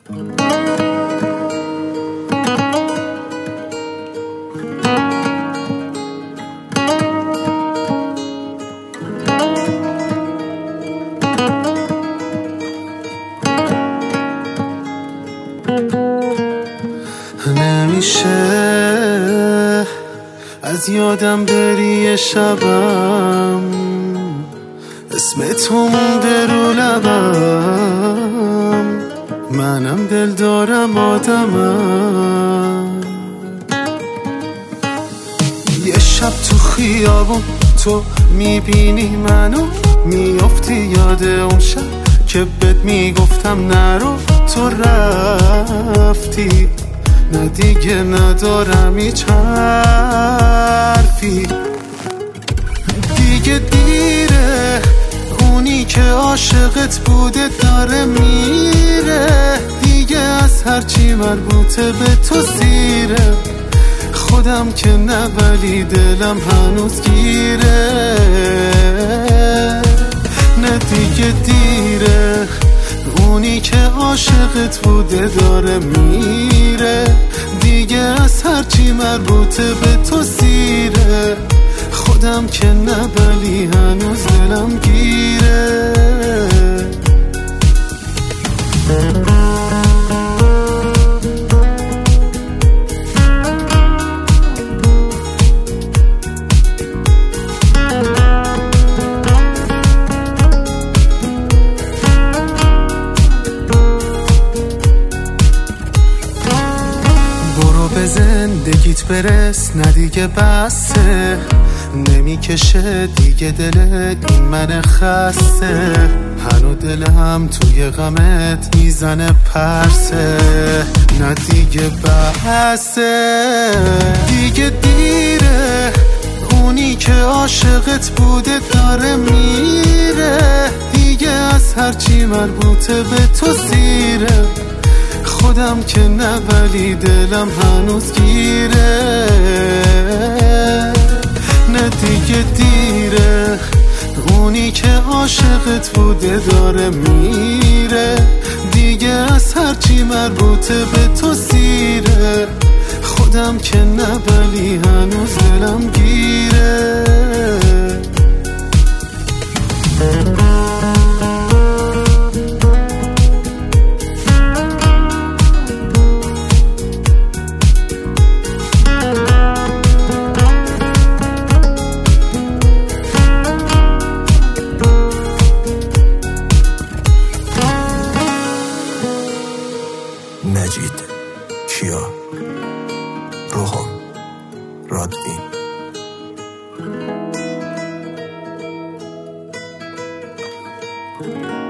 نمیشه از یادم بری شبم، اسم تو مونده رو لبم، منم دل دارم آدمم. یه شب تو خیابون تو میبینی منو، میافتی یاد اون شب که بهت میگفتم نرو، تو رفتی نه دیگه ندارم هیچ حرفی، دیگه دیره، اونی که عاشقت بوده داره میره، دیگه از هرچی مربوطه به تو سیره، خودم که نه ولی دلم هنوز گیره، نه دیگه دیره، اونی که عاشقت بوده داره میره، دیگه از هرچی مربوطه به تو سیره، خودم که نه ولی هنوز دلم گیره. به زندگیت برس، نه دیگه بسه، نمیکشه دیگه دلت این من خسته، هنو دلم توی غمت میزنه پرسه، نه دیگه بسه، دیگه دیره، اونی که عاشقت بوده داره میره، دیگه از هرچی مربوطه به تو سیره، خودم که نه ولی دلم هنوز گیره، نه دیگه دیره، اونی که عاشقت بوده داره میره، دیگه از هرچی مربوطه به تو سیره، خودم که نه ولی هنوز دلم گیره. مجید، کیا، روحان، رادوین.